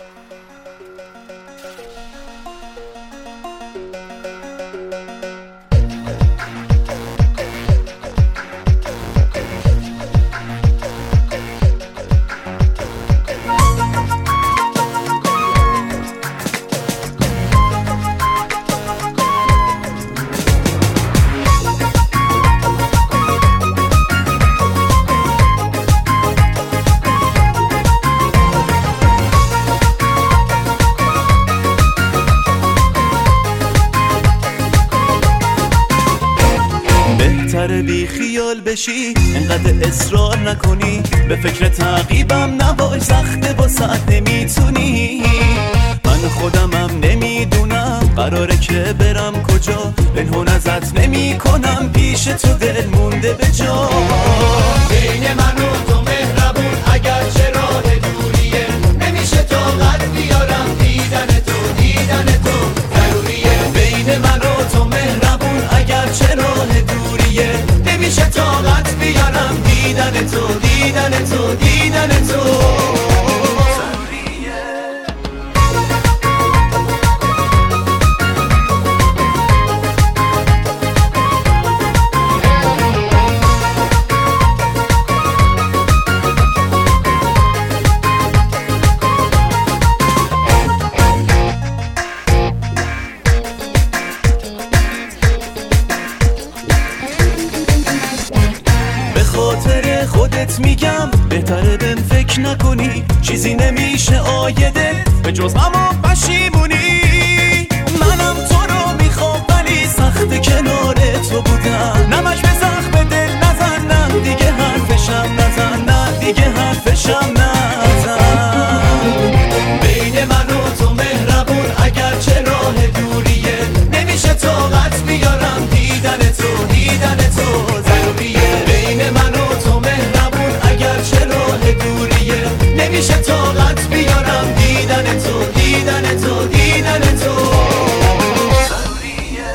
بهتره بی خیال بشی، انقدر اصرار نکنی، به فکر تعقیبم نباش، سخته واسه نمیتونی. من خودمم نمیدونم قراره که برم کجا، پنهون ازت نمی کنم، پیش تو دل مونده به جا. بین من و تو مهربون اگر چه راه دوریه، نمیشه طاقت بیارم دیدن تو، دیدن تو ضروریه. بین من و تو مهربون اگر چه راه دوریه، نمیشه طاقت بیارم دیدن تو، دیدن تو، دیدن تو. خاطر خودت میگم بهتره بهم فکر نکنی، چیزی نمیشه آیده به جز غم و پشیمونی. منم تو رو میخوام ولی سخت کنار تو بودم، نمک به زخم دل نزن، نه دیگه حرفشم نزن، نه دیگه حرفشم نزن. بین من و تو مهربون اگر چه راه دوریه، نمیشه طاقت بیارم دیدن تو، دیدن تو ضروریه. بین من و تو مهربون اگر چه راه دوریه، نمیشه طاقت بیارم دیدن تو، دیدن تو، دیدن تو ضروریه.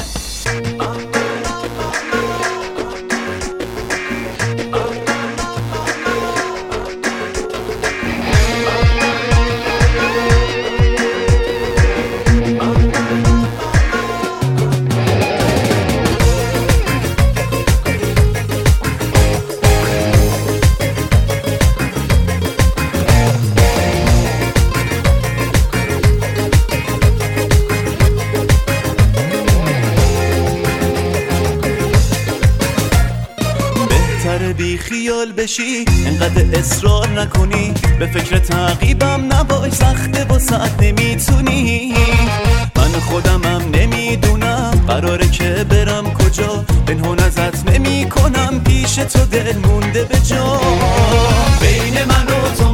بی خیال بشی، انقدر اصرار نکنی، به فکر تعقیبم نباش، سخته واسه نمیتونی. من خودمم نمیدونم قراره که برم کجا، پنهون ازت نمی کنم، پیش تو دل مونده به جا. بین من و تو